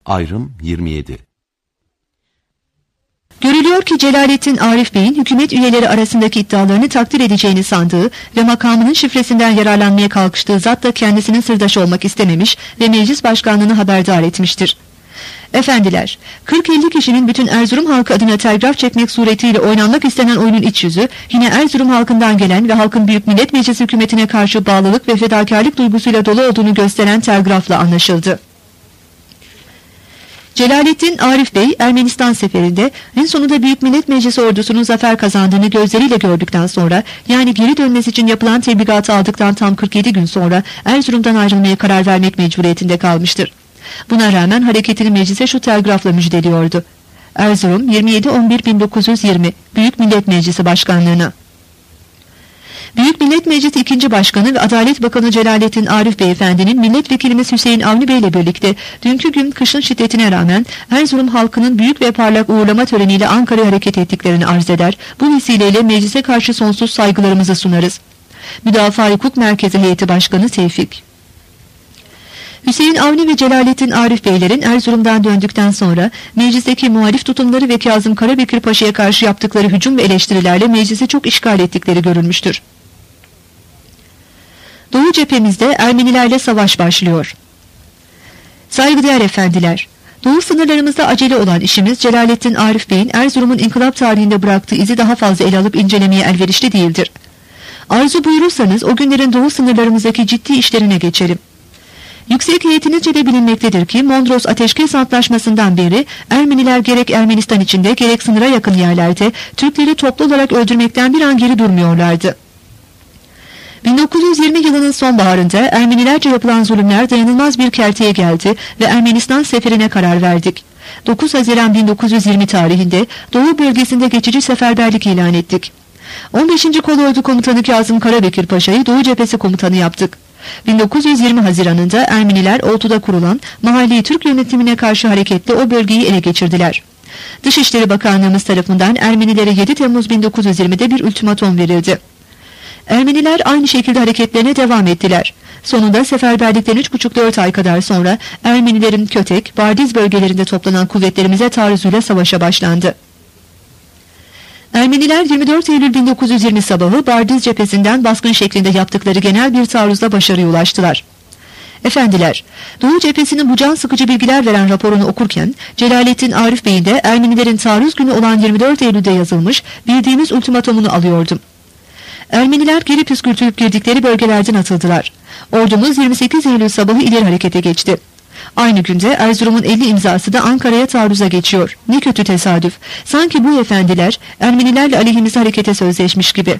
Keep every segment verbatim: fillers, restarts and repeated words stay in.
Ayrım yirmi yedi. Görülüyor ki Celalettin Arif Bey'in hükümet üyeleri arasındaki iddialarını takdir edeceğini sandığı ve makamının şifresinden yararlanmaya kalkıştığı zat da kendisinin sırdaşı olmak istememiş ve meclis başkanlığını haberdar etmiştir. Efendiler, kırk elli kişinin bütün Erzurum halkı adına telgraf çekmek suretiyle oynanmak istenen oyunun iç yüzü, yine Erzurum halkından gelen ve halkın Büyük Millet Meclisi hükümetine karşı bağlılık ve fedakarlık duygusuyla dolu olduğunu gösteren telgrafla anlaşıldı. Celalettin Arif Bey, Ermenistan seferinde en sonunda Büyük Millet Meclisi ordusunun zafer kazandığını gözleriyle gördükten sonra, yani geri dönmesi için yapılan tebligatı aldıktan tam kırk yedi gün sonra Erzurum'dan ayrılmaya karar vermek mecburiyetinde kalmıştır. Buna rağmen hareketini meclise şu telgrafla müjdeliyordu: Erzurum yirmi yedi on bir bin dokuz yüz yirmi Büyük Millet Meclisi Başkanlığına. Büyük Millet Meclisi ikinci Başkanı ve Adalet Bakanı Celalettin Arif Beyefendinin milletvekilimiz Hüseyin Avni Bey ile birlikte dünkü gün kışın şiddetine rağmen Erzurum halkının büyük ve parlak uğurlama töreniyle Ankara'ya hareket ettiklerini arz eder. Bu vesileyle meclise karşı sonsuz saygılarımızı sunarız. Müdafaa Hukuk Merkezi Heyeti Başkanı Tevfik. Hüseyin Avni ve Celalettin Arif Beylerin Erzurum'dan döndükten sonra meclisteki muhalif tutumları ve Kazım Karabekir Paşa'ya karşı yaptıkları hücum ve eleştirilerle meclisi çok işgal ettikleri görülmüştür. Doğu cephemizde Ermenilerle savaş başlıyor. Saygıdeğer efendiler, Doğu sınırlarımızda acele olan işimiz Celalettin Arif Bey'in Erzurum'un inkılap tarihinde bıraktığı izi daha fazla ele alıp incelemeye elverişli değildir. Arzu buyurursanız o günlerin Doğu sınırlarımızdaki ciddi işlerine geçelim. Yüksek heyetinizce de bilinmektedir ki Mondros Ateşkes Antlaşması'ndan beri Ermeniler gerek Ermenistan içinde gerek sınıra yakın yerlerde Türkleri toplu olarak öldürmekten bir an geri durmuyorlardı. bin dokuz yüz yirmi yılının sonbaharında Ermenilerce yapılan zulümler dayanılmaz bir kerteye geldi ve Ermenistan seferine karar verdik. dokuz Haziran bin dokuz yüz yirmi tarihinde Doğu bölgesinde geçici seferberlik ilan ettik. on beşinci Kolordu Komutanı Kazım Karabekir Paşa'yı Doğu Cephesi Komutanı yaptık. bin dokuz yüz yirmi Haziran'ında Ermeniler Oltu'da kurulan mahalli Türk yönetimine karşı hareketle o bölgeyi ele geçirdiler. Dışişleri Bakanlığımız tarafından Ermenilere yedi Temmuz bin dokuz yüz yirmide bir ultimatom verildi. Ermeniler aynı şekilde hareketlerine devam ettiler. Sonunda seferberlikten üç buçuk dört ay kadar sonra Ermenilerin Kötek, Bardiz bölgelerinde toplanan kuvvetlerimize taarruzuyla savaşa başlandı. Ermeniler yirmi dört Eylül bin dokuz yüz yirmi sabahı Bardiz cephesinden baskın şeklinde yaptıkları genel bir taarruzla başarıya ulaştılar. Efendiler, Doğu cephesinin bu can sıkıcı bilgiler veren raporunu okurken Celalettin Arif Bey'in de Ermenilerin taarruz günü olan yirmi dört Eylül'de yazılmış bildiğimiz ultimatomunu alıyordum. Ermeniler geri püskürtülüp girdikleri bölgelerden atıldılar. Ordumuz yirmi sekiz Eylül sabahı ileri harekete geçti. Aynı günde Erzurum'un elli imzası da Ankara'ya taarruza geçiyor. Ne kötü tesadüf. Sanki bu efendiler Ermenilerle aleyhimize harekete sözleşmiş gibi.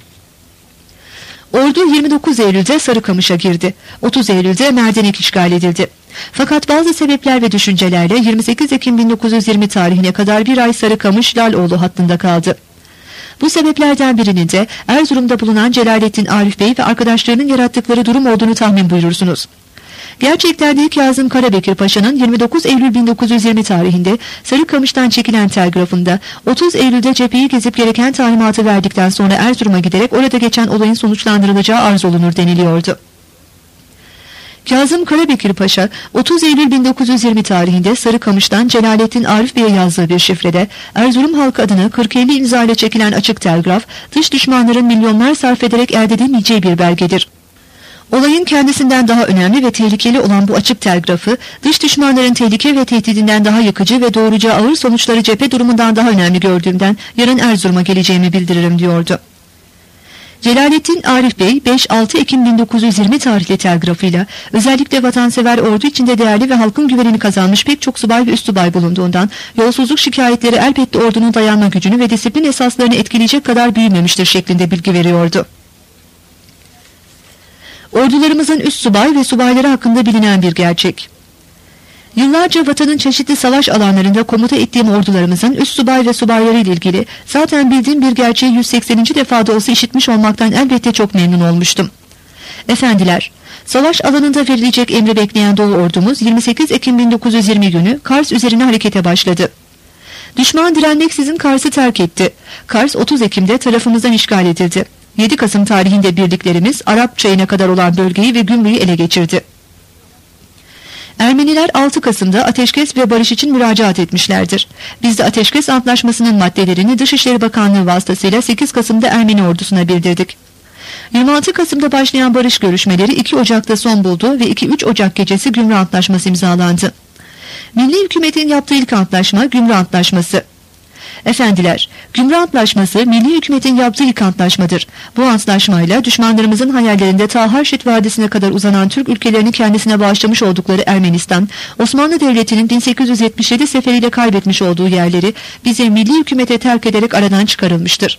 Ordu yirmi dokuz Eylül'de Sarıkamış'a girdi. otuz Eylül'de Merdenek işgal edildi. Fakat bazı sebepler ve düşüncelerle yirmi sekiz Ekim bin dokuz yüz yirmi tarihine kadar bir ay Sarıkamış-Laloğlu hattında kaldı. Bu sebeplerden birinin de Erzurum'da bulunan Celalettin Arif Bey ve arkadaşlarının yarattıkları durum olduğunu tahmin buyurursunuz. Gerçekten de Kazım Karabekir Paşa'nın yirmi dokuz Eylül bin dokuz yüz yirmi tarihinde Sarıkamış'tan çekilen telgrafında otuz Eylül'de cepheyi gezip gereken talimatı verdikten sonra Erzurum'a giderek orada geçen olayın sonuçlandırılacağı arz olunur deniliyordu. Kazım Karabekir Paşa otuz Eylül bin dokuz yüz yirmi tarihinde Sarıkamış'tan Celalettin Arif Bey'e yazdığı bir şifrede Erzurum halkı adına kırk elli imza ile çekilen açık telgraf dış düşmanların milyonlar sarf ederek elde edemeyeceği bir belgedir. Olayın kendisinden daha önemli ve tehlikeli olan bu açık telgrafı dış düşmanların tehlike ve tehdidinden daha yıkıcı ve doğuracağı ağır sonuçları cephe durumundan daha önemli gördüğümden yarın Erzurum'a geleceğimi bildiririm diyordu. Celalettin Arif Bey beş altı Ekim bin dokuz yüz yirmi tarihli telgrafıyla özellikle vatansever ordu içinde değerli ve halkın güvenini kazanmış pek çok subay ve üstsubay bulunduğundan yolsuzluk şikayetleri elbette ordunun dayanma gücünü ve disiplin esaslarını etkileyecek kadar büyümemiştir şeklinde bilgi veriyordu. Ordularımızın üst subay ve subayları hakkında bilinen bir gerçek. Yıllarca vatanın çeşitli savaş alanlarında komuta ettiğim ordularımızın üst subay ve subayları ile ilgili zaten bildiğim bir gerçeği yüz sekseninci defada olsa işitmiş olmaktan elbette çok memnun olmuştum. Efendiler, savaş alanında verilecek emri bekleyen Doğu ordumuz yirmi sekiz Ekim bin dokuz yüz yirmi günü Kars üzerine harekete başladı. Düşman direnmeksizin Kars'ı terk etti. Kars otuz Ekim'de tarafımızdan işgal edildi. yedi Kasım tarihinde birliklerimiz Arap Çayı'na kadar olan bölgeyi ve Gümrü'yü ele geçirdi. Ermeniler altı Kasım'da ateşkes ve barış için müracaat etmişlerdir. Biz de ateşkes antlaşmasının maddelerini Dışişleri Bakanlığı vasıtasıyla sekiz Kasım'da Ermeni ordusuna bildirdik. yirmi altı Kasım'da başlayan barış görüşmeleri iki Ocak'ta son buldu ve iki üç Ocak gecesi Gümrü Antlaşması imzalandı. Milli hükümetin yaptığı ilk antlaşma Gümrü Antlaşması. Efendiler, Gümrü Antlaşması milli hükümetin yaptığı ilk antlaşmadır. Bu antlaşmayla düşmanlarımızın hayallerinde ta Harşit Vadisi'ne kadar uzanan Türk ülkelerini kendisine bağışlamış oldukları Ermenistan, Osmanlı Devleti'nin bin sekiz yüz yetmiş yedi seferiyle kaybetmiş olduğu yerleri bize milli hükümete terk ederek aradan çıkarılmıştır.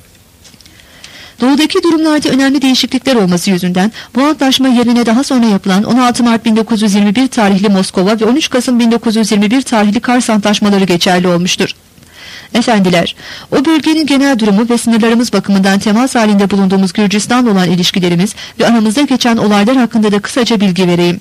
Doğudaki durumlarda önemli değişiklikler olması yüzünden bu antlaşma yerine daha sonra yapılan on altı Mart bin dokuz yüz yirmi bir tarihli Moskova ve on üç Kasım bin dokuz yüz yirmi bir tarihli Kars antlaşmaları geçerli olmuştur. Efendiler, o bölgenin genel durumu ve sınırlarımız bakımından temas halinde bulunduğumuz Gürcistan'la olan ilişkilerimiz ve aramızda geçen olaylar hakkında da kısaca bilgi vereyim.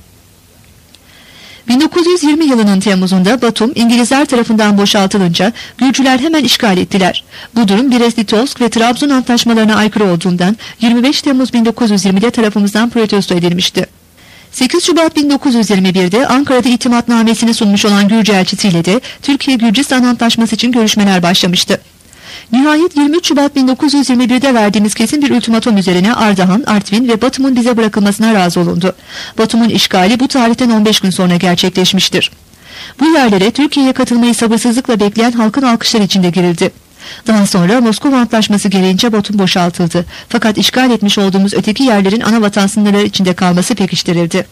bin dokuz yüz yirmi yılının Temmuz'unda Batum İngilizler tarafından boşaltılınca Gürcüler hemen işgal ettiler. Bu durum Brest-Litovsk ve Trabzon antlaşmalarına aykırı olduğundan yirmi beş Temmuz bin dokuz yüz yirmide tarafımızdan protesto edilmişti. sekiz Şubat bin dokuz yüz yirmi birde Ankara'da itimatnamesini sunmuş olan Gürcü elçisiyle de Türkiye-Gürcistan Antlaşması için görüşmeler başlamıştı. Nihayet yirmi üç Şubat bin dokuz yüz yirmi birde verdiğimiz kesin bir ultimatum üzerine Ardahan, Artvin ve Batum'un bize bırakılmasına razı olundu. Batum'un işgali bu tarihten on beş gün sonra gerçekleşmiştir. Bu yerlere Türkiye'ye katılmayı sabırsızlıkla bekleyen halkın alkışlar içinde girildi. Daha sonra Moskova Antlaşması gereğince Batum boşaltıldı. Fakat işgal etmiş olduğumuz öteki yerlerin ana vatan sınırları içinde kalması pekiştirildi.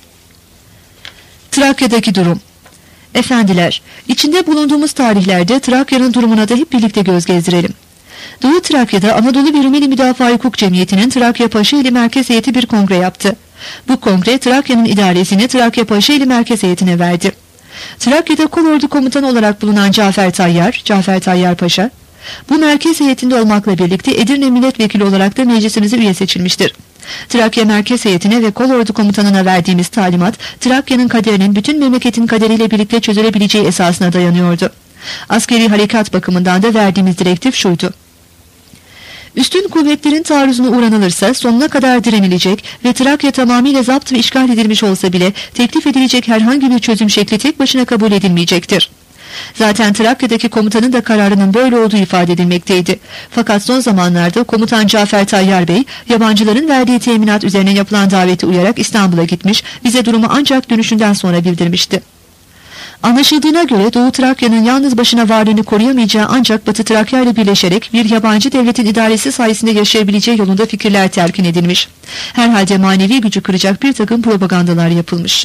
Trakya'daki durum. Efendiler, içinde bulunduğumuz tarihlerde Trakya'nın durumuna da hep birlikte göz gezdirelim. Doğu Trakya'da Anadolu bir Rumeli Müdafaa Hukuk Cemiyeti'nin Trakya Paşaeli Merkez Heyeti bir kongre yaptı. Bu kongre Trakya'nın idaresini Trakya Paşaeli Merkez Heyeti'ne verdi. Trakya'da Kolordu Komutanı olarak bulunan Cafer Tayyar, Cafer Tayyar Paşa, bu merkez heyetinde olmakla birlikte Edirne Milletvekili olarak da meclisimize üye seçilmiştir. Trakya Merkez Heyeti'ne ve Kolordu Komutanı'na verdiğimiz talimat, Trakya'nın kaderinin bütün memleketin kaderiyle birlikte çözülebileceği esasına dayanıyordu. Askeri harekat bakımından da verdiğimiz direktif şuydu: üstün kuvvetlerin taarruzuna uğranılırsa sonuna kadar direnilecek ve Trakya tamamıyla zapt ve işgal edilmiş olsa bile teklif edilecek herhangi bir çözüm şekli tek başına kabul edilmeyecektir. Zaten Trakya'daki komutanın da kararının böyle olduğu ifade edilmekteydi. Fakat son zamanlarda komutan Cafer Tayyar Bey, yabancıların verdiği teminat üzerine yapılan davete uyarak İstanbul'a gitmiş, bize durumu ancak dönüşünden sonra bildirmişti. Anlaşıldığına göre Doğu Trakya'nın yalnız başına varlığını koruyamayacağı ancak Batı Trakya ile birleşerek bir yabancı devletin idaresi sayesinde yaşayabileceği yolunda fikirler telkin edilmiş. Herhalde manevi gücü kıracak bir takım propagandalar yapılmış.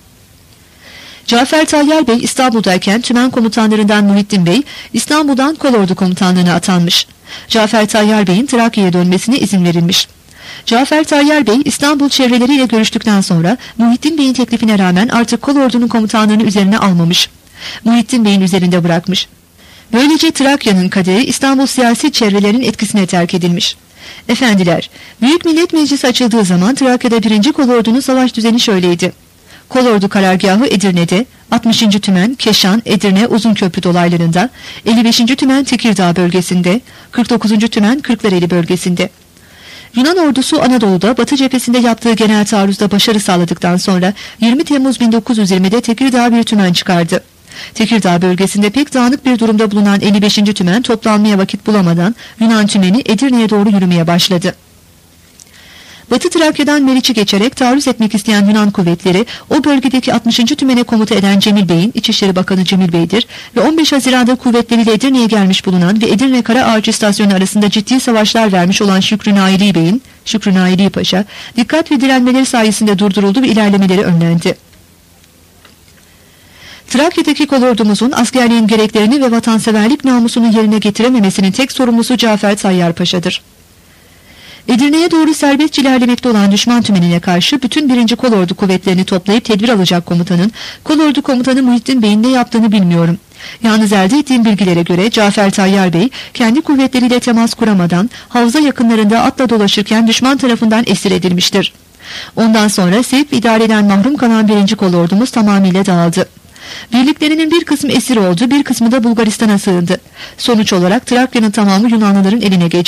Cafer Tayyar Bey İstanbul'dayken tümen komutanlarından Muhittin Bey İstanbul'dan Kolordu Komutanlığı'na atanmış. Cafer Tayyar Bey'in Trakya'ya dönmesine izin verilmiş. Cafer Tayyar Bey İstanbul çevreleriyle görüştükten sonra Muhittin Bey'in teklifine rağmen artık Kolordu'nun komutanlığını üzerine almamış. Muhittin Bey'in üzerinde bırakmış. Böylece Trakya'nın kaderi İstanbul siyasi çevrelerinin etkisine terk edilmiş. Efendiler, Büyük Millet Meclisi açıldığı zaman Trakya'da birinci Kolordu'nun savaş düzeni şöyleydi. Kolordu karargahı Edirne'de, altmışıncı Tümen, Keşan, Edirne, Uzunköprü dolaylarında, elli beşinci Tümen Tekirdağ bölgesinde, kırk dokuzuncu Tümen Kırklareli bölgesinde. Yunan ordusu Anadolu'da Batı cephesinde yaptığı genel taarruzda başarı sağladıktan sonra yirmi Temmuz bin dokuz yüz yirmide Tekirdağ bir tümen çıkardı. Tekirdağ bölgesinde pek dağınık bir durumda bulunan elli beşinci Tümen toplanmaya vakit bulamadan Yunan tümeni Edirne'ye doğru yürümeye başladı. Batı Trakya'dan Meriç'i geçerek taarruz etmek isteyen Yunan kuvvetleri o bölgedeki altmışıncı Tümen'e komuta eden Cemil Bey'in, İçişleri Bakanı Cemil Bey'dir ve on beş Haziran'da kuvvetleriyle Edirne'ye gelmiş bulunan ve Edirne Karaağaç İstasyonu arasında ciddi savaşlar vermiş olan Şükrü Naili Bey'in, Şükrü Naili Paşa, dikkat ve direnmeleri sayesinde durduruldu ve ilerlemeleri önlendi. Trakya'daki kolordumuzun askerliğin gereklerini ve vatanseverlik namusunu yerine getirememesinin tek sorumlusu Cafer Tayyar Paşa'dır. Edirne'ye doğru serbestçe ilerlemekte olan düşman tümenine karşı bütün birinci Kolordu kuvvetlerini toplayıp tedbir alacak komutanın, Kolordu komutanı Muhittin Bey'in ne yaptığını bilmiyorum. Yalnız elde ettiğim bilgilere göre Cafer Tayyar Bey, kendi kuvvetleriyle temas kuramadan, havza yakınlarında atla dolaşırken düşman tarafından esir edilmiştir. Ondan sonra sevk idareden mahrum kalan birinci Kolordumuz tamamıyla dağıldı. Birliklerinin bir kısmı esir oldu, bir kısmı da Bulgaristan'a sığındı. Sonuç olarak Trakya'nın tamamı Yunanlıların eline geçti.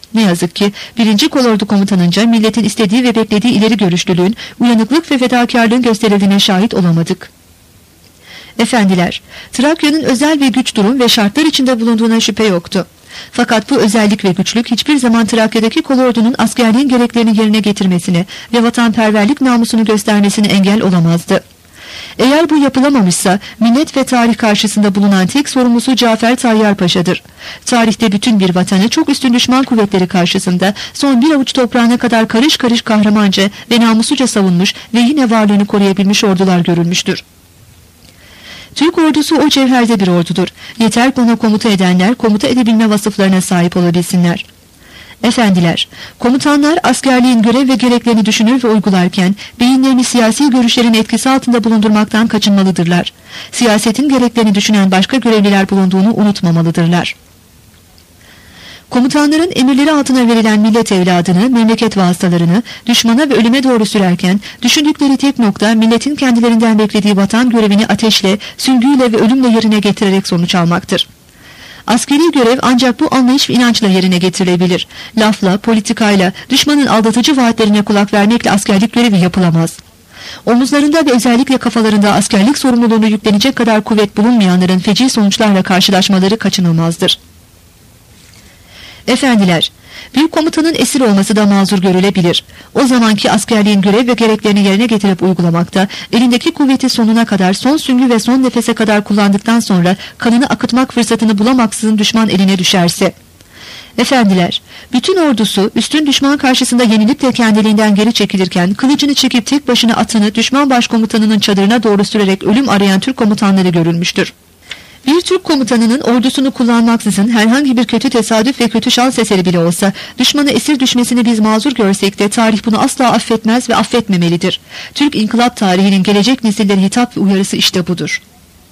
Ne yazık ki birinci Kolordu komutanınca milletin istediği ve beklediği ileri görüşlülüğün, uyanıklık ve fedakarlığın gösterildiğine şahit olamadık. Efendiler, Trakya'nın özel ve güç durum ve şartlar içinde bulunduğuna şüphe yoktu. Fakat bu özellik ve güçlük hiçbir zaman Trakya'daki kolordunun askerliğin gereklerini yerine getirmesine ve vatanperverlik namusunu göstermesine engel olamazdı. Eğer bu yapılamamışsa millet ve tarih karşısında bulunan tek sorumlusu Cafer Tayyar Paşa'dır. Tarihte bütün bir vatanı çok üstün düşman kuvvetleri karşısında son bir avuç toprağına kadar karış karış kahramanca ve namusluca savunmuş ve yine varlığını koruyabilmiş ordular görülmüştür. Türk ordusu o cevherde bir ordudur. Yeter ki ona komuta edenler komuta edebilme vasıflarına sahip olabilsinler. Efendiler, komutanlar askerliğin görev ve gereklerini düşünür ve uygularken beyinlerini siyasi görüşlerin etkisi altında bulundurmaktan kaçınmalıdırlar. Siyasetin gereklerini düşünen başka görevliler bulunduğunu unutmamalıdırlar. Komutanların emirleri altına verilen millet evladını, memleket vasıtalarını düşmana ve ölüme doğru sürerken düşündükleri tek nokta milletin kendilerinden beklediği vatan görevini ateşle, süngüyle ve ölümle yerine getirerek sonuç almaktır. Askeri görev ancak bu anlayış ve inançla yerine getirilebilir. Lafla, politikayla, düşmanın aldatıcı vaatlerine kulak vermekle askerlik görevi yapılamaz. Omuzlarında ve özellikle kafalarında askerlik sorumluluğunu yüklenecek kadar kuvvet bulunmayanların feci sonuçlarla karşılaşmaları kaçınılmazdır. Efendiler, bir komutanın esir olması da mazur görülebilir. O zamanki askerliğin görev ve gereklerini yerine getirip uygulamakta, elindeki kuvveti sonuna kadar, son süngü ve son nefese kadar kullandıktan sonra kanını akıtmak fırsatını bulamaksızın düşman eline düşerse. Efendiler, bütün ordusu üstün düşman karşısında yenilip de kendiliğinden geri çekilirken kılıcını çekip tek başına atını düşman başkomutanının çadırına doğru sürerek ölüm arayan Türk komutanları görülmüştür. Bir Türk komutanının ordusunu kullanmaksızın herhangi bir kötü tesadüf ve kötü şans eseri bile olsa düşmana esir düşmesini biz mazur görsek de tarih bunu asla affetmez ve affetmemelidir. Türk inkılap tarihinin gelecek nesillere hitap ve uyarısı işte budur.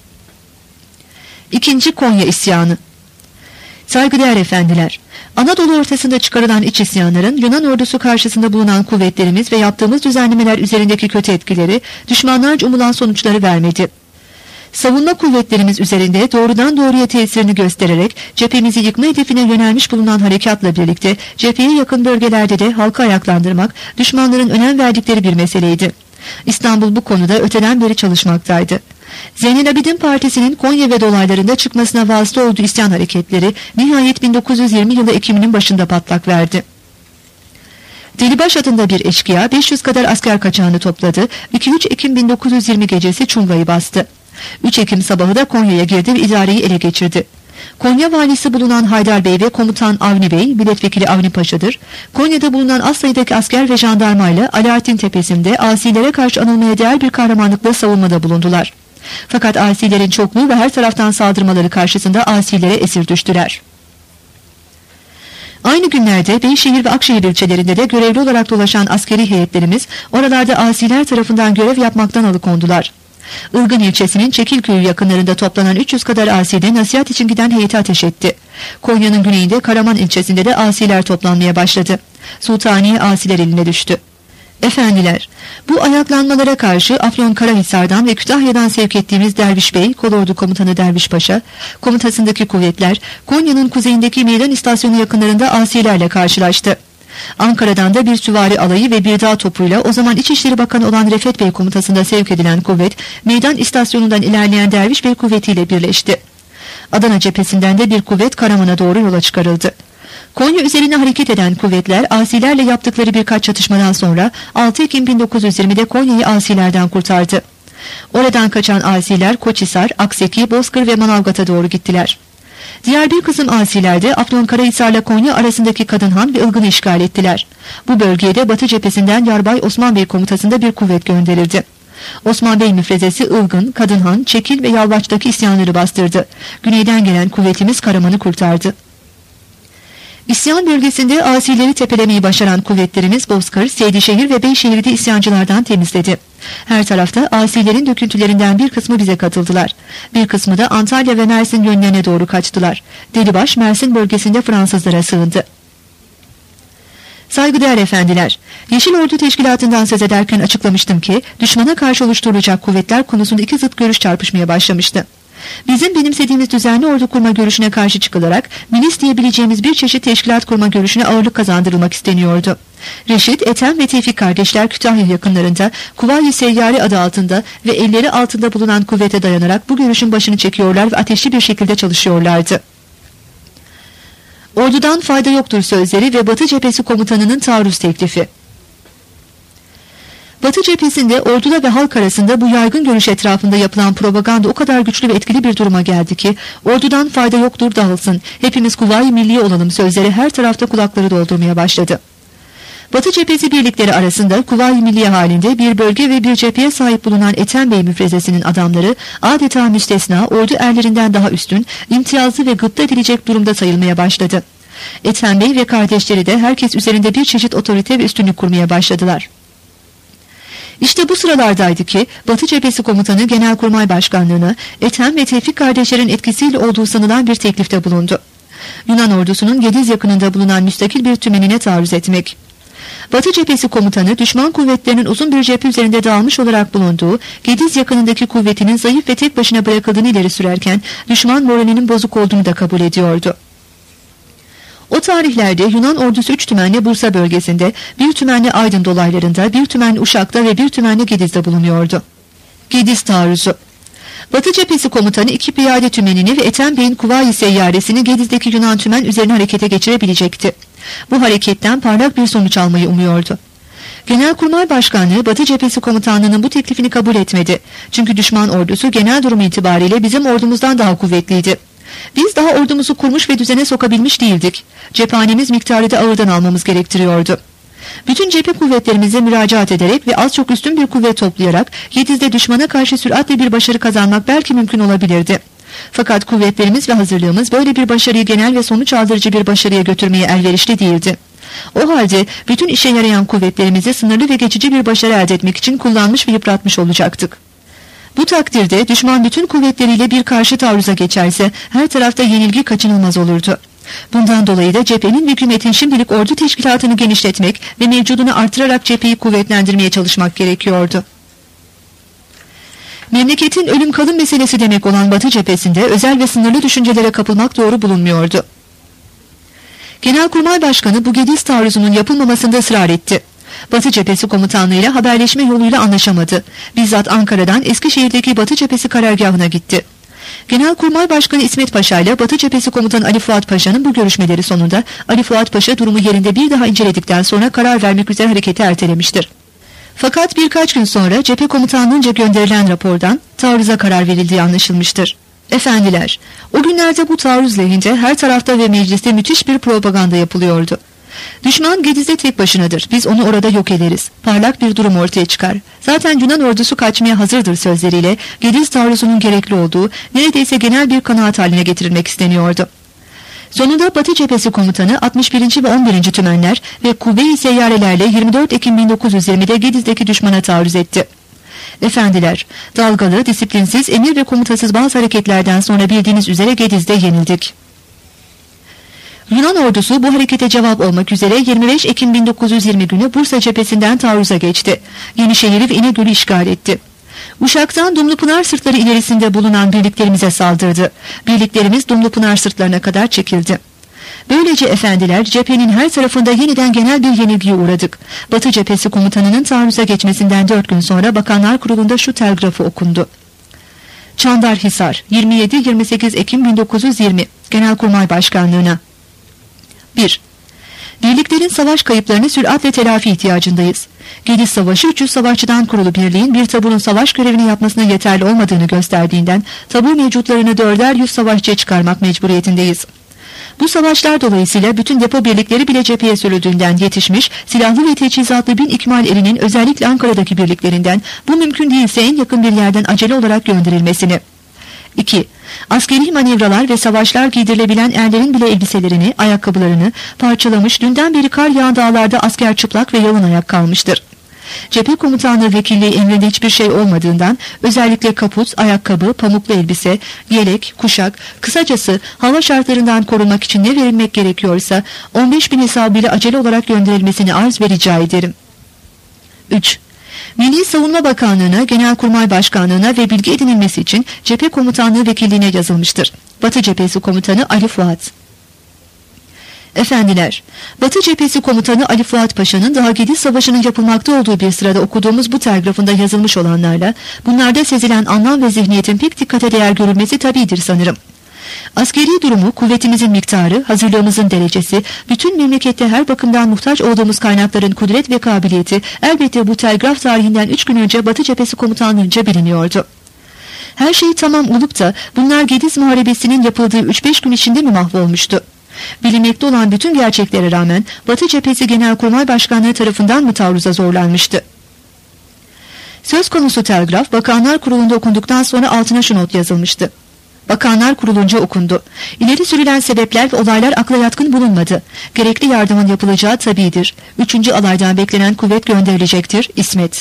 İkinci Konya İsyanı. Saygıdeğer efendiler, Anadolu ortasında çıkarılan iç isyanların Yunan ordusu karşısında bulunan kuvvetlerimiz ve yaptığımız düzenlemeler üzerindeki kötü etkileri düşmanlarca umulan sonuçları vermedi. Savunma kuvvetlerimiz üzerinde doğrudan doğruya tesirini göstererek cephemizi yıkma hedefine yönelmiş bulunan harekatla birlikte cepheye yakın bölgelerde de halkı ayaklandırmak düşmanların önem verdikleri bir meseleydi. İstanbul bu konuda öteden beri çalışmaktaydı. Zeynelabidin Partisi'nin Konya ve dolaylarında çıkmasına vasıta olduğu isyan hareketleri nihayet bin dokuz yüz yirmi yılı Ekim'inin başında patlak verdi. Delibaş adında bir eşkıya beş yüz kadar asker kaçağını topladı. iki üç Ekim bin dokuz yüz yirmi gecesi Çunga'yı bastı. üç Ekim sabahı da Konya'ya girdi ve idareyi ele geçirdi. Konya valisi bulunan Haydar Bey ve komutan Avni Bey, milletvekili Avni Paşa'dır. Konya'da bulunan az sayıdaki asker ve jandarmayla Alaaddin Tepesi'nde asilere karşı anılmaya değer bir kahramanlıkla savunmada bulundular. Fakat asilerin çokluğu ve her taraftan saldırmaları karşısında asilere esir düştüler. Aynı günlerde Beyşehir ve Akşehir ilçelerinde de görevli olarak dolaşan askeri heyetlerimiz oralarda asiler tarafından görev yapmaktan alıkondular. Ilgın ilçesinin Çekilköy'ü yakınlarında toplanan üç yüz kadar aside nasihat için giden heyeti ateş etti. Konya'nın güneyinde Karaman ilçesinde de asiler toplanmaya başladı. Sultaniye asiler eline düştü. Efendiler, bu ayaklanmalara karşı Afyonkarahisar'dan ve Kütahya'dan sevk ettiğimiz Derviş Bey, Kolordu Komutanı Derviş Paşa, komutasındaki kuvvetler Konya'nın kuzeyindeki meydan istasyonu yakınlarında asilerle karşılaştı. Ankara'dan da bir süvari alayı ve bir dağ topuyla o zaman İçişleri Bakanı olan Refet Bey komutasında sevk edilen kuvvet, meydan istasyonundan ilerleyen Derviş Bey kuvvetiyle birleşti. Adana cephesinden de bir kuvvet Karaman'a doğru yola çıkarıldı. Konya üzerine hareket eden kuvvetler asilerle yaptıkları birkaç çatışmadan sonra altı Ekim bin dokuz yüz yirmide Konya'yı asilerden kurtardı. Oradan kaçan asiler Koçhisar, Akseki, Bozkır ve Manavgat'a doğru gittiler. Diğer bir kısım asiler de Afyonkarahisar'la Konya arasındaki Kadınhan ve Ilgın'ı işgal ettiler. Bu bölgeye de Batı cephesinden Yarbay Osman Bey komutasında bir kuvvet gönderildi. Osman Bey müfrezesi Ilgın, Kadınhan, Çekil ve Yalvaç'taki isyanları bastırdı. Güneyden gelen kuvvetimiz Karaman'ı kurtardı. İsyan bölgesinde asileri tepelemeyi başaran kuvvetlerimiz Bozkır, Seydişehir ve Beyşehir'i isyancılardan temizledi. Her tarafta asilerin döküntülerinden bir kısmı bize katıldılar. Bir kısmı da Antalya ve Mersin yönlerine doğru kaçtılar. Delibaş, Mersin bölgesinde Fransızlara sığındı. Saygıdeğer efendiler, Yeşil Ordu Teşkilatı'ndan söz ederken açıklamıştım ki düşmana karşı oluşturulacak kuvvetler konusunda iki zıt görüş çarpışmaya başlamıştı. Bizim benimsediğimiz düzenli ordu kurma görüşüne karşı çıkılarak milis diyebileceğimiz bir çeşit teşkilat kurma görüşüne ağırlık kazandırılmak isteniyordu. Reşit, Ethem ve Tevfik kardeşler Kütahya yakınlarında Kuvayi Seyyare adı altında ve elleri altında bulunan kuvvete dayanarak bu görüşün başını çekiyorlar ve ateşli bir şekilde çalışıyorlardı. Ordudan fayda yoktur sözleri ve Batı cephesi komutanının taarruz teklifi. Batı cephesinde orduyla ve halk arasında bu yaygın görüş etrafında yapılan propaganda o kadar güçlü ve etkili bir duruma geldi ki ordudan fayda yoktur dağılsın, hepimiz Kuvayi Milliye olalım sözleri her tarafta kulakları doldurmaya başladı. Batı cephesi birlikleri arasında Kuvayi Milliye halinde bir bölge ve bir cepheye sahip bulunan Ethem Bey müfrezesinin adamları adeta müstesna, ordu erlerinden daha üstün, imtiyazlı ve gıpta edilecek durumda sayılmaya başladı. Ethem Bey ve kardeşleri de herkes üzerinde bir çeşit otorite ve üstünlük kurmaya başladılar. İşte bu sıralardaydı ki Batı cephesi komutanı Genelkurmay Başkanlığı'na Ethem ve Tevfik kardeşlerin etkisiyle olduğu sanılan bir teklifte bulundu. Yunan ordusunun Gediz yakınında bulunan müstakil bir tümenine taarruz etmek. Batı cephesi komutanı düşman kuvvetlerinin uzun bir cephe üzerinde dağılmış olarak bulunduğu Gediz yakınındaki kuvvetinin zayıf ve tek başına bırakıldığını ileri sürerken düşman moralinin bozuk olduğunu da kabul ediyordu. O tarihlerde Yunan ordusu üç tümenle Bursa bölgesinde, bir tümenle Aydın dolaylarında, bir tümenle Uşak'ta ve bir tümenle Gediz'de bulunuyordu. Gediz taarruzu. Batı cephesi komutanı iki piyade tümenini ve Ethem Bey'in Kuvayi Seyyaresini Gediz'deki Yunan tümen üzerine harekete geçirebilecekti. Bu hareketten parlak bir sonuç almayı umuyordu. Genelkurmay Başkanlığı Batı cephesi komutanlığının bu teklifini kabul etmedi. Çünkü düşman ordusu genel durum itibariyle bizim ordumuzdan daha kuvvetliydi. Biz daha ordumuzu kurmuş ve düzene sokabilmiş değildik. Cephanemiz miktarı da ağırdan almamız gerektiriyordu. Bütün cephe kuvvetlerimize müracaat ederek ve az çok üstün bir kuvvet toplayarak Gediz'de düşmana karşı süratle bir başarı kazanmak belki mümkün olabilirdi. Fakat kuvvetlerimiz ve hazırlığımız böyle bir başarıyı genel ve sonuç aldırıcı bir başarıya götürmeye elverişli değildi. O halde bütün işe yarayan kuvvetlerimizi sınırlı ve geçici bir başarı elde etmek için kullanmış ve yıpratmış olacaktık. Bu takdirde düşman bütün kuvvetleriyle bir karşı taarruza geçerse her tarafta yenilgi kaçınılmaz olurdu. Bundan dolayı da cephenin ve hükümetin şimdilik ordu teşkilatını genişletmek ve mevcudunu artırarak cepheyi kuvvetlendirmeye çalışmak gerekiyordu. Memleketin ölüm kalım meselesi demek olan Batı cephesinde özel ve sınırlı düşüncelere kapılmak doğru bulunmuyordu. Genelkurmay Başkanı bu Gediz taarruzunun yapılmamasında ısrar etti. Batı cephesi komutanlığıyla haberleşme yoluyla anlaşamadı. Bizzat Ankara'dan Eskişehir'deki Batı cephesi karargahına gitti. Genelkurmay Başkanı İsmet Paşa ile Batı cephesi komutanı Ali Fuat Paşa'nın bu görüşmeleri sonunda Ali Fuat Paşa durumu yerinde bir daha inceledikten sonra karar vermek üzere hareketi ertelemiştir. Fakat birkaç gün sonra cephe komutanlığınca gönderilen rapordan taarruza karar verildiği anlaşılmıştır. Efendiler, o günlerde bu taarruz lehinde her tarafta ve mecliste müthiş bir propaganda yapılıyordu. Düşman Gediz'de tek başınadır. Biz onu orada yok ederiz. Parlak bir durum ortaya çıkar. Zaten Yunan ordusu kaçmaya hazırdır sözleriyle Gediz taarruzunun gerekli olduğu neredeyse genel bir kanaat haline getirilmek isteniyordu. Sonunda Batı cephesi komutanı altmış birinci ve on birinci tümenler ve kuvve-i seyyarelerle yirmi dört Ekim bin dokuz yüz yirmide Gediz'deki düşmana taarruz etti. Efendiler, dalgalı, disiplinsiz, emir ve komutasız bazı hareketlerden sonra bildiğiniz üzere Gediz'de yenildik. Yunan ordusu bu harekete cevap olmak üzere yirmi beş Ekim bin dokuz yüz yirmi günü Bursa cephesinden taarruza geçti. Yenişehir'i ve İnegöl'ü işgal etti. Uşak'tan Dumlupınar sırtları ilerisinde bulunan birliklerimize saldırdı. Birliklerimiz Dumlupınar sırtlarına kadar çekildi. Böylece efendiler cephenin her tarafında yeniden genel bir yenilgiye uğradık. Batı cephesi komutanının taarruza geçmesinden dört gün sonra Bakanlar Kurulu'nda şu telgrafı okundu. Çandarhisar, yirmi yedi yirmi sekiz Ekim bin dokuz yüz yirmi Genelkurmay Başkanlığı'na. bir. Birliklerin savaş kayıplarını süratle telafi ihtiyacındayız. Gediz Savaşı üç yüz savaşçıdan kurulu birliğin bir taburun savaş görevini yapmasına yeterli olmadığını gösterdiğinden tabur mevcutlarını dörder yüz savaşçıya çıkarmak mecburiyetindeyiz. Bu savaşlar dolayısıyla bütün depo birlikleri bile cepheye sürüldüğünden yetişmiş, silahlı ve teçhizatlı bin ikmal erinin özellikle Ankara'daki birliklerinden bu mümkün değilse en yakın bir yerden acele olarak gönderilmesini. iki. Askeri manevralar ve savaşlar giydirilebilen erlerin bile elbiselerini, ayakkabılarını parçalamış, dünden beri kar yağan dağlarda asker çıplak ve yalın ayak kalmıştır. Cephe komutanlığı vekilliği emrinde hiçbir şey olmadığından özellikle kaput, ayakkabı, pamuklu elbise, yelek, kuşak, kısacası hava şartlarından korunmak için ne verilmek gerekiyorsa on beş bin hesabıyla acele olarak gönderilmesini arz ve rica ederim. üç. Milli Savunma Bakanlığı'na, Genelkurmay Başkanlığı'na ve bilgi edinilmesi için Cephe Komutanlığı Vekilliğine yazılmıştır. Batı Cephesi Komutanı Ali Fuat. Efendiler, Batı Cephesi Komutanı Ali Fuat Paşa'nın daha Gediz Savaşı'nın yapılmakta olduğu bir sırada okuduğumuz bu telgrafında yazılmış olanlarla bunlarda sezilen anlam ve zihniyetin pek dikkate değer görülmesi tabidir sanırım. Askeri durumu, kuvvetimizin miktarı, hazırlığımızın derecesi, bütün memlekette her bakımdan muhtaç olduğumuz kaynakların kudret ve kabiliyeti elbette bu telgraf tarihinden üç gün önce Batı Cephesi Komutanlığı'nca biliniyordu. Her şey tamam olup da bunlar Gediz Muharebesi'nin yapıldığı üç beş gün içinde mi mahvolmuştu? Bilinmekte olan bütün gerçeklere rağmen Batı Cephesi Genelkurmay Başkanlığı tarafından mı taarruza zorlanmıştı? Söz konusu telgraf Bakanlar Kurulu'nda okunduktan sonra altına şu not yazılmıştı. Bakanlar Kurulunca okundu. İleri sürülen sebepler ve olaylar akla yatkın bulunmadı. Gerekli yardımın yapılacağı tabidir. Üçüncü alaydan beklenen kuvvet gönderilecektir. İsmet.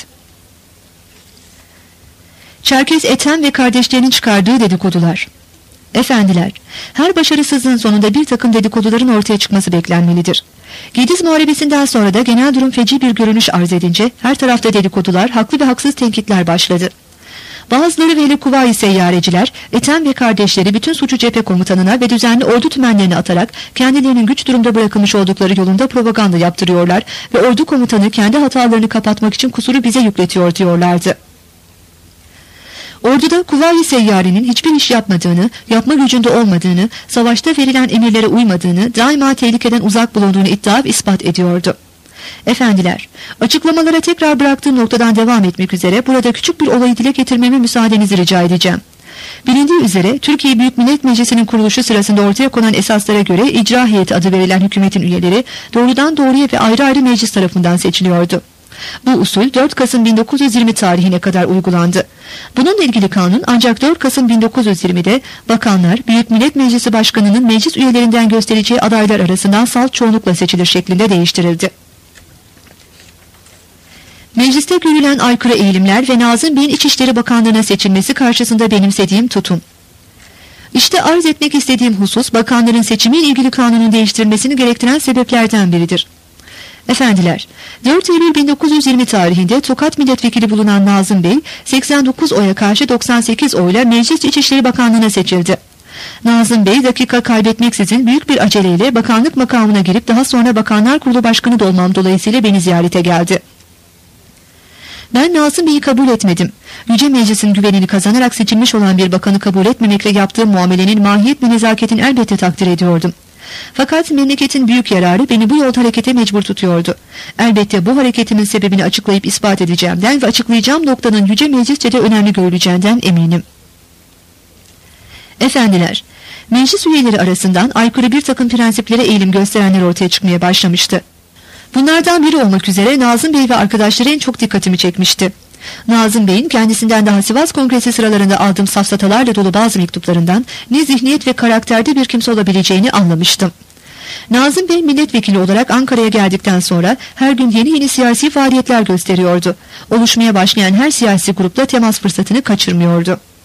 Çerkez Ethem ve kardeşlerinin çıkardığı dedikodular. Efendiler, her başarısızlığın sonunda bir takım dedikoduların ortaya çıkması beklenmelidir. Gediz Muharebesi'nden sonra da genel durum feci bir görünüş arz edince her tarafta dedikodular, haklı ve haksız tenkitler başladı. Bazıları ve hele Kuvayi Seyyareciler, Ethem ve kardeşleri bütün suçu cephe komutanına ve düzenli ordu tümenlerine atarak kendilerinin güç durumda bırakılmış oldukları yolunda propaganda yaptırıyorlar ve ordu komutanı kendi hatalarını kapatmak için kusuru bize yükletiyor diyorlardı. Orduda Kuvayi Seyyari'nin hiçbir iş yapmadığını, yapma gücünde olmadığını, savaşta verilen emirlere uymadığını, daima tehlikeden uzak bulunduğunu iddia ve ispat ediyordu. Efendiler, açıklamalara tekrar bıraktığım noktadan devam etmek üzere burada küçük bir olayı dile getirmeme müsaadenizi rica edeceğim. Bilindiği üzere Türkiye Büyük Millet Meclisi'nin kuruluşu sırasında ortaya konan esaslara göre icra heyeti adı verilen hükümetin üyeleri doğrudan doğruya ve ayrı ayrı meclis tarafından seçiliyordu. Bu usul dört Kasım bin dokuz yüz yirmi tarihine kadar uygulandı. Bununla ilgili kanun ancak dört Kasım bin dokuz yüz yirmide bakanlar Büyük Millet Meclisi Başkanı'nın meclis üyelerinden göstereceği adaylar arasından salt çoğunlukla seçilir şeklinde değiştirildi. Mecliste görülen aykırı eğilimler ve Nazım Bey'in İçişleri Bakanlığı'na seçilmesi karşısında benimsediğim tutum. İşte arz etmek istediğim husus bakanların seçimiyle ilgili kanunun değiştirilmesini gerektiren sebeplerden biridir. Efendiler, dört Eylül bin dokuz yüz yirmi tarihinde Tokat Milletvekili bulunan Nazım Bey, seksen dokuz oya karşı doksan sekiz oyla Meclis İçişleri Bakanlığı'na seçildi. Nazım Bey dakika kaybetmeksizin büyük bir aceleyle bakanlık makamına girip daha sonra Bakanlar Kurulu Başkanı da olmam dolayısıyla beni ziyarete geldi. Ben Nazım Bey'i kabul etmedim. Yüce Meclis'in güvenini kazanarak seçilmiş olan bir bakanı kabul etmemekle yaptığım muamelenin mahiyet ve nezaketini elbette takdir ediyordum. Fakat memleketin büyük yararı beni bu yolda harekete mecbur tutuyordu. Elbette bu hareketimin sebebini açıklayıp ispat edeceğimden ve açıklayacağım noktanın Yüce Meclisçe de önemli görüleceğinden eminim. Efendiler, meclis üyeleri arasından aykırı bir takım prensiplere eğilim gösterenler ortaya çıkmaya başlamıştı. Bunlardan biri olmak üzere Nazım Bey ve arkadaşları en çok dikkatimi çekmişti. Nazım Bey'in kendisinden daha Sivas Kongresi sıralarında aldığım safsatalarla dolu bazı mektuplarından ne zihniyet ve karakterde bir kimse olabileceğini anlamıştım. Nazım Bey milletvekili olarak Ankara'ya geldikten sonra her gün yeni yeni siyasi faaliyetler gösteriyordu. Oluşmaya başlayan her siyasi grupla temas fırsatını kaçırmıyordu.